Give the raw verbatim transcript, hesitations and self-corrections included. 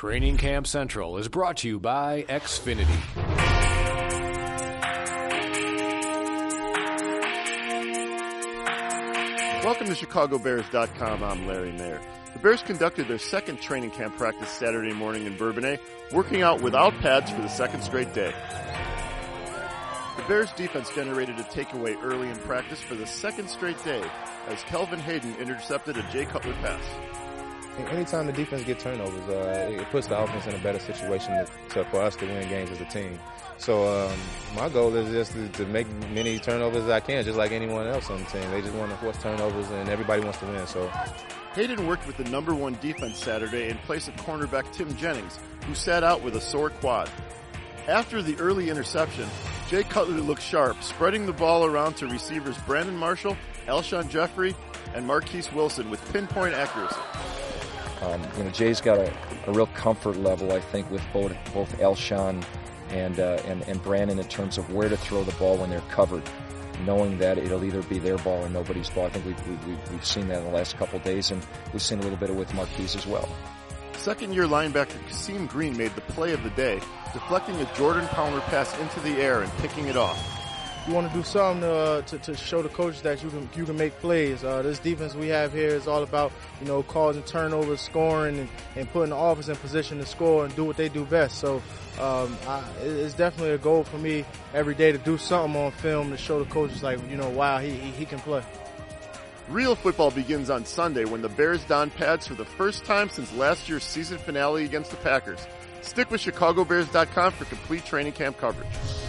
Training Camp Central is brought to you by Xfinity. Welcome to Chicago Bears dot com. I'm Larry Mayer. The Bears conducted their second training camp practice Saturday morning in Bourbonnais, working out without pads for the second straight day. The Bears defense generated a takeaway early in practice for the second straight day as Kelvin Hayden intercepted a Jay Cutler pass. Anytime the defense gets turnovers, uh, it puts the offense in a better situation to, to, for us to win games as a team. So um, my goal is just to, to make many turnovers as I can, just like anyone else on the team. They just want to force turnovers, and everybody wants to win. So Hayden worked with the number one defense Saturday in place of cornerback Tim Jennings, who sat out with a sore quad. After the early interception, Jay Cutler looked sharp, spreading the ball around to receivers Brandon Marshall, Alshon Jeffrey, and Marquise Wilson with pinpoint accuracy. Um, you know, Jay's got a, a real comfort level, I think, with both both Alshon and, uh, and and Brandon in terms of where to throw the ball when they're covered, knowing that it'll either be their ball or nobody's ball. I think we've, we've, we've seen that in the last couple of days, and we've seen a little bit of it with Marquise as well. Second-year linebacker Kasim Green made the play of the day, deflecting a Jordan Palmer pass into the air and picking it off. You want to do something to, uh, to to show the coaches that you can you can make plays. Uh, this defense we have here is all about, you know, causing turnovers, scoring, and, and putting the offense in position to score and do what they do best. So um, I, it's definitely a goal for me every day to do something on film to show the coaches, like, you know, wow, he he, he can play. Real football begins on Sunday when the Bears don pads for the first time since last year's season finale against the Packers. Stick with Chicago Bears dot com for complete training camp coverage.